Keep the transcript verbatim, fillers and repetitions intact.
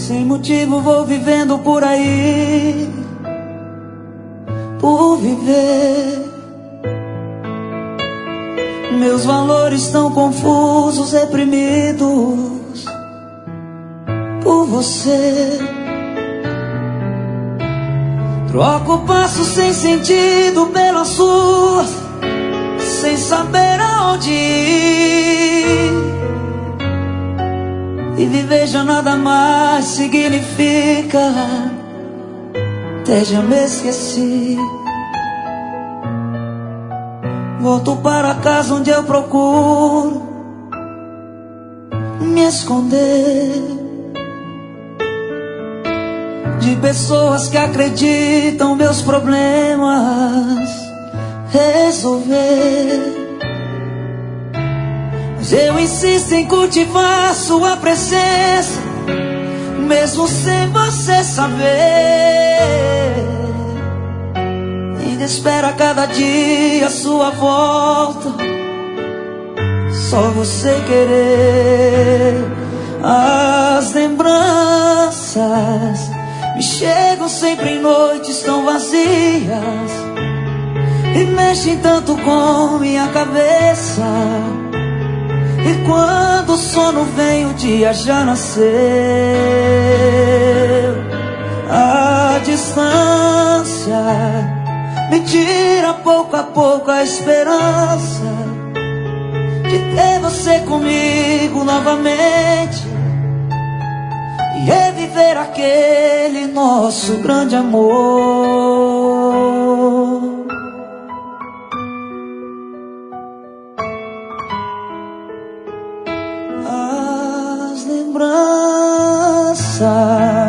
sem motivo vou vivendo por aí, por viver. Meus valores tão confusos, reprimidos por você. Troco passos sem sentido pelas suas, sem saber aonde ir. E viver já nada mais significa, até já me esqueci. Volto para casa onde eu procuro me esconder de pessoas que acreditam meus problemas resolver. Mas eu insisto em cultivar sua presença, mesmo sem você saber. Ainda espero a cada dia a sua volta, só você querer. As lembranças me chegam sempre em noites tão vazias e mexem tanto com minha cabeça. E quando o sono vem, o dia já nasceu. A distância me tira pouco a pouco a esperança de ter você comigo novamente e reviver aquele nosso grande amor. As lembranças